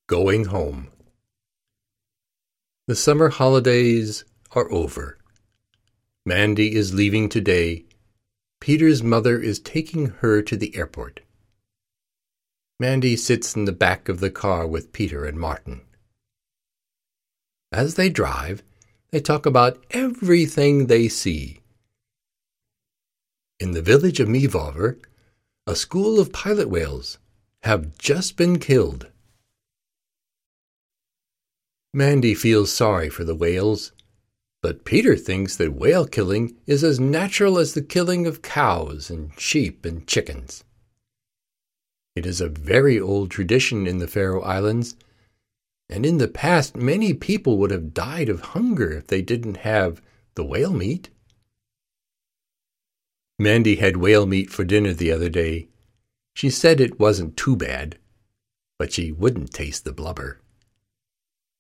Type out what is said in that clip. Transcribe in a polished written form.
Going home. The summer holidays are over. Mandy is leaving today. Peter's mother is taking her to the airport. Mandy sits in the back of the car with Peter and Martin. As they drive, they talk about everything they see. In the village of Meevaver, a school of pilot whales have just been killed. Mandy feels sorry for the whales, but Peter thinks that whale killing is as natural as the killing of cows and sheep and chickens. It is a very old tradition in the Faroe Islands, and in the past many people would have died of hunger if they didn't have the whale meat. Mandy had whale meat for dinner the other day. She said it wasn't too bad, but she wouldn't taste the blubber.